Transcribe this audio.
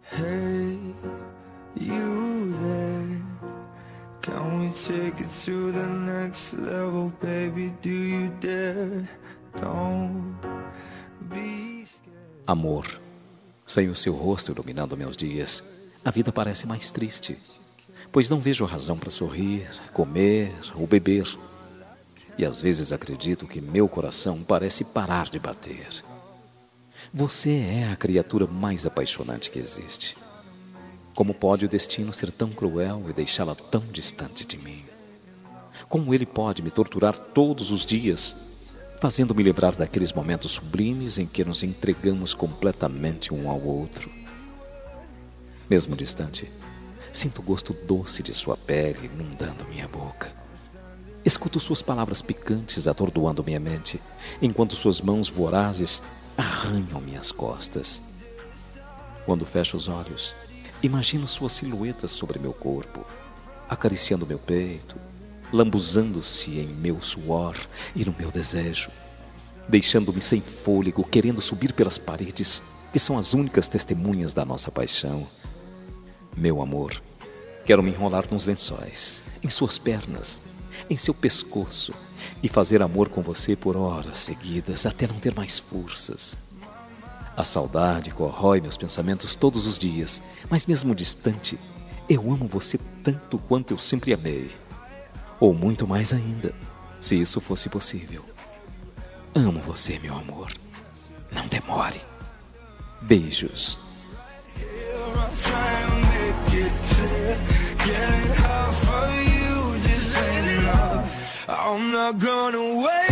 Hey, you there? Can we take it to the next level, baby? Do you dare? Don't be scared. Amor, sem o seu rosto iluminando meus dias, a vida parece mais triste, pois não vejo razão para sorrir, comer ou beber. E às vezes acredito que meu coração parece parar de bater. Você é a criatura mais apaixonante que existe. Como pode o destino ser tão cruel e deixá-la tão distante de mim? Como ele pode me torturar todos os dias, fazendo-me lembrar daqueles momentos sublimes em que nos entregamos completamente um ao outro? Mesmo distante, sinto o gosto doce de sua pele inundando minha boca. Escuto suas palavras picantes atordoando minha mente, enquanto suas mãos vorazes arranham minhas costas. Quando fecho os olhos, imagino sua silhueta sobre meu corpo, acariciando meu peito, lambuzando-se em meu suor e no meu desejo, deixando-me sem fôlego, querendo subir pelas paredes, que são as únicas testemunhas da nossa paixão. Meu amor, quero me enrolar nos lençóis, em suas pernas, em seu pescoço e fazer amor com você por horas seguidas até não ter mais forças. A saudade corrói meus pensamentos todos os dias, mas mesmo distante, eu amo você tanto quanto eu sempre amei. Ou muito mais ainda, se isso fosse possível. Amo você, meu amor. Não demore. Beijos. I'm not gonna wait.